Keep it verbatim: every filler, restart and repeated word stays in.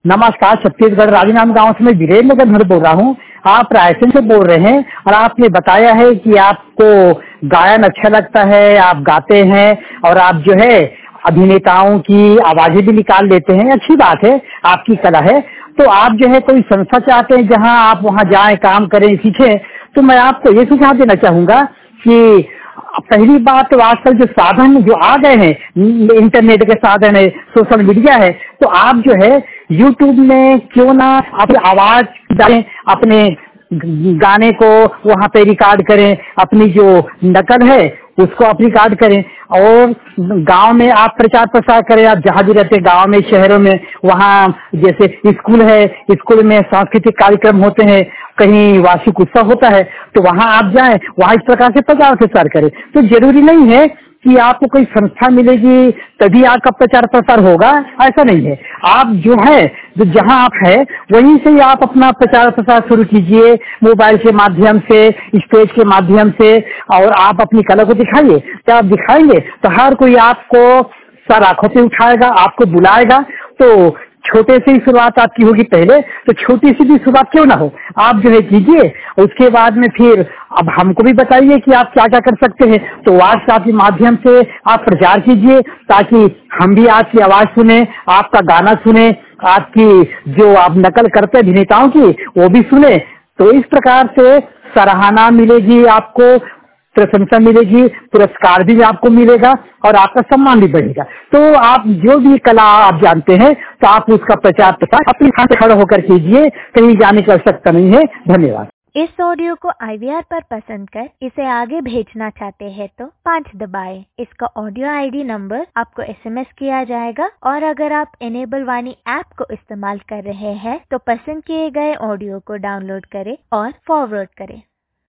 नमस्कार, छत्तीसगढ़ राजनांद गांव से मैं वीरेंद्र नगर बोल रहा हूँ। आप रायसेन से बोल रहे हैं और आपने बताया है कि आपको गायन अच्छा लगता है, आप गाते हैं और आप जो है अभिनेताओं की आवाजें भी निकाल लेते हैं। अच्छी बात है, आपकी कला है। तो आप जो है कोई संस्था चाहते हैं जहाँ आप वहाँ जाएं, काम करें, सीखें। तो मैं आपको ये सुझाव देना चाहूँगा कि पहली बात तो आजकल जो साधन जो आ गए हैं, इंटरनेट के साधन है, सोशल मीडिया है, तो आप जो है यूट्यूब में क्यों ना अपनी आवाज डालें, अपने गाने को वहाँ पे रिकॉर्ड करें, अपनी जो नकल है उसको आप रिकॉर्ड करें और गांव में आप प्रचार प्रसार करें। आप जहाँ भी रहते हैं, गांव में, शहरों में, वहाँ जैसे स्कूल है, स्कूल में सांस्कृतिक कार्यक्रम होते हैं, कहीं वार्षिक उत्सव होता है, तो वहाँ आप जाएं, वहाँ इस प्रकार से प्रचार प्रसार करें। तो जरूरी नहीं है कि आपको कोई संस्था मिलेगी तभी आपका प्रचार प्रसार होगा, ऐसा नहीं है। आप जो है जो जहाँ आप है वहीं से ही आप अपना प्रचार प्रसार शुरू कीजिए, मोबाइल के माध्यम से, स्टेज के माध्यम से, और आप अपनी कला को दिखाइए। जब आप दिखाएंगे तो हर कोई आपको सर आंखों पे उठाएगा, आपको बुलाएगा। तो छोटे से ही शुरुआत आपकी होगी पहले, तो छोटी सी भी शुरुआत क्यों ना हो, आप जो है कीजिए। उसके बाद में फिर अब हमको भी बताइए कि आप क्या क्या कर सकते हैं। तो व्हाट्सएप के माध्यम से आप प्रचार कीजिए ताकि हम भी आपकी आवाज सुने, आपका गाना सुने, आपकी जो आप नकल करते हैं अभिनेताओं की वो भी सुने। तो इस प्रकार से सराहना मिलेगी, आपको प्रशंसा मिलेगी, पुरस्कार भी आपको मिलेगा और आपका सम्मान भी बढ़ेगा। तो आप जो भी कला आप जानते हैं तो आप उसका प्रचार प्रसार अपने हाथ से खड़ा होकर कीजिए, कहीं जाने की आवश्यकता नहीं है। धन्यवाद। इस ऑडियो को आई वी आर पर पसंद कर इसे आगे भेजना चाहते हैं तो पाँच दबाएं। इसका ऑडियो आई डी नंबर आपको एस एम एस किया जाएगा और अगर आप इनेबल वाणी ऐप को इस्तेमाल कर रहे हैं तो पसंद किए गए ऑडियो को डाउनलोड करें और फॉरवर्ड करें।